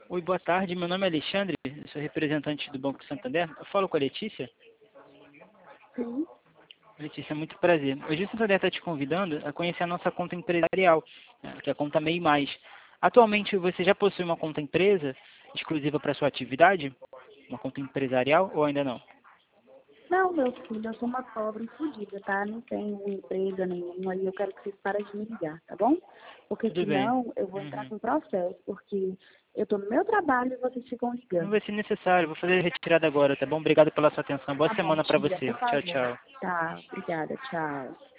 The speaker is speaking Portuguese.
Oi, boa tarde. Meu nome é Alexandre, eu sou representante do Banco Santander. Eu falo com a Letícia. Sim. Letícia, muito prazer. Hoje o Santander está te convidando a conhecer a nossa conta empresarial, né, que é a conta MEI+. Atualmente, você já possui uma conta empresa exclusiva para sua atividade? Uma conta empresarial ou ainda não? Não, meu filho, eu sou uma pobre fodida, tá? Não tenho empresa nenhuma e eu quero que vocês parem de me ligar, tá bom? Porque Tudo bem. senão eu vou entrar Uhum. com processo, porque eu tô no meu trabalho e vocês ficam Não ligando. vai ser necessário, vou fazer a retirada agora, tá bom? Obrigado pela sua atenção. Boa Tá bom, semana para tira, você. por Tchau, favor. tchau. Tá, obrigada, tchau.